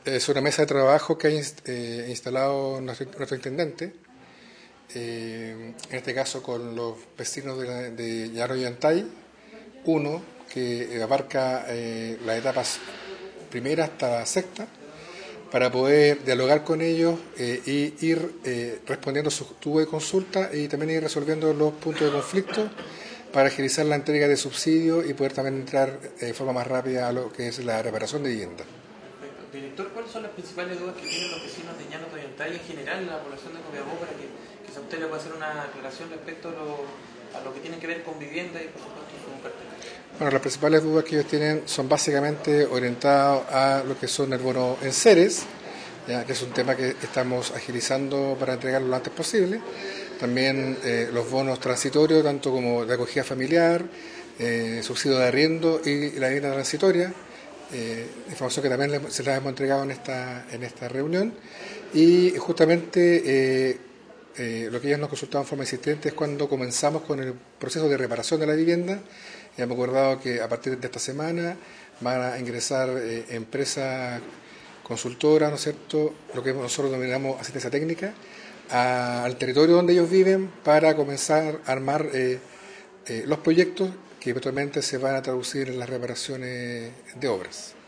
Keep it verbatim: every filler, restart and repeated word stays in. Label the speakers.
Speaker 1: Es una mesa de trabajo que ha inst- eh, instalado nuestro, nuestro intendente, eh, en este caso con los vecinos de, la- de Llano Yantay, uno que abarca eh, las etapas primera hasta la sexta, para poder dialogar con ellos eh, y ir eh, respondiendo sus tubos de consulta y también ir resolviendo los puntos de conflicto para agilizar la entrega de subsidios y poder también entrar eh, de forma más rápida a lo que es la reparación de vivienda.
Speaker 2: Perfecto. Director, ¿cuáles son las principales dudas que tienen los vecinos de Llano Toyantay y en general la población de Copiapó para que quizá usted le pueda hacer una aclaración respecto a lo, a lo que tiene que ver con vivienda y por supuesto su cartera?
Speaker 1: Bueno, las principales dudas que ellos tienen son básicamente orientadas a lo que son el bono en seres, ya que es un tema que estamos agilizando para entregarlo lo antes posible. También eh, los bonos transitorios, tanto como de acogida familiar, eh, subsidio de arriendo y la vivienda transitoria, eh, información que también le- se las hemos entregado en esta, en esta reunión. Y justamente eh, eh, lo que ellos nos consultaban en forma insistente es cuando comenzamos con el proceso de reparación de la vivienda. Ya hemos acordado que a partir de esta semana van a ingresar eh, empresas consultoras, ¿no es cierto?, lo que nosotros denominamos asistencia técnica, a- al territorio donde ellos viven para comenzar a armar eh, eh, los proyectos que eventualmente se van a traducir en las reparaciones de obras.